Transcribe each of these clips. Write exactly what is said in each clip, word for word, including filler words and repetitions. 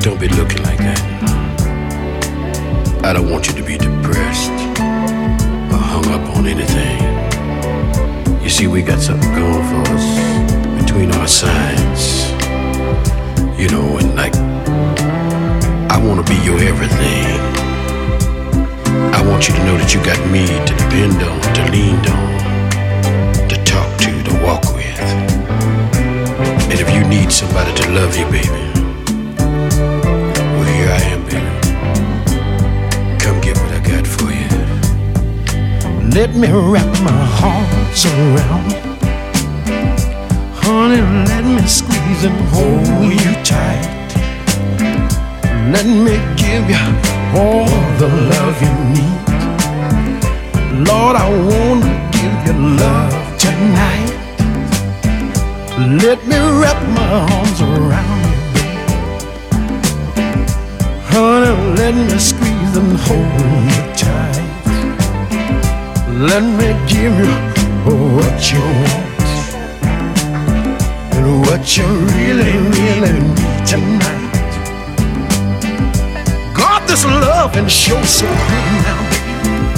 Don't be looking like that. I don't want you to be depressed or hung up on anything. You see, we got something going for us between our signs. You know, and like, I want to be your everything. I want you to know that you got me to depend on, to lean on, to talk to, to walk with. And if you need somebody to love you, baby, well, here I am, baby. Come get what I got for you. Let me wrap my arms around you. Honey, let me squeeze and hold you tight. Let me give you all the love you need. Lord, I wanna give you love tonight. Let me wrap my arms around you, baby. Honey, let me squeeze and hold you tight. Let me give you what you want and what you really, really need tonight. God, this love and show so good now, baby.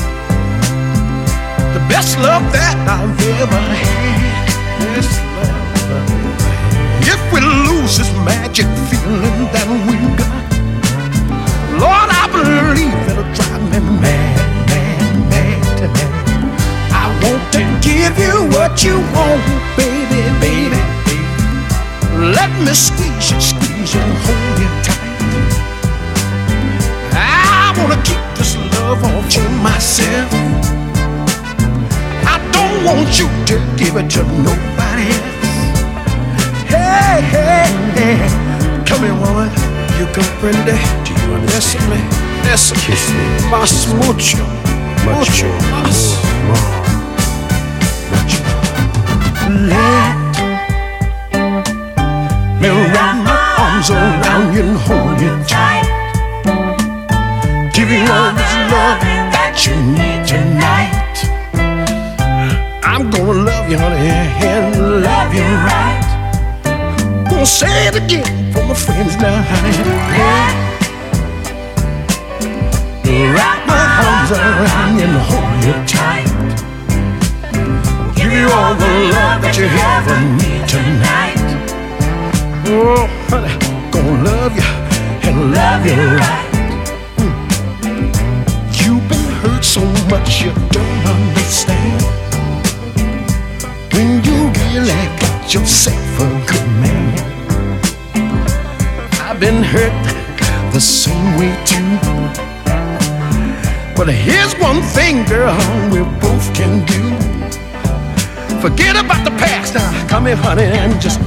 The best love that I've ever had. This love. If we lose this magic feeling that we got, Lord, I believe it'll drive me mad, mad, mad tonight. I want to give you what you want, baby, baby. Let me squeeze you, squeeze you, and hold you tight. I wanna keep this love all to myself. I don't want you to give it to nobody else. Hey, hey, hey, come here, woman. You comprende? Do you understand? Bésame, bésame. Kiss me. Más mucho, mucho, más. more, much more. Let me wrap my arms around you and hold you tight. Give you all this love that you need tonight. I'm gonna love you, honey, and love you right. Gonna say it again for my friends now, honey. Wrap my arms around you and hold you tight. Give you all the love that you ever need tonight. Oh, honey, gonna love you and love you right. Mm. You've been hurt so much you don't understand. When you really got yourself a good man. I've been hurt the same way too. But here's one thing, girl, we both can do. Forget about the past now. Come here, honey, and just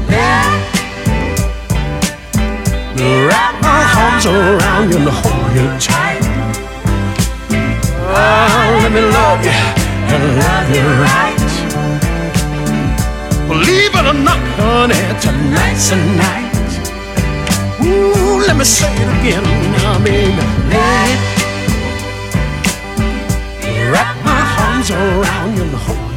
wrap my arms around you and hold you tight. Oh, let me love you and love you right. Believe it or not, honey, tonight's the night. Ooh, let me say it again now, baby. Let wrap my arms around you and hold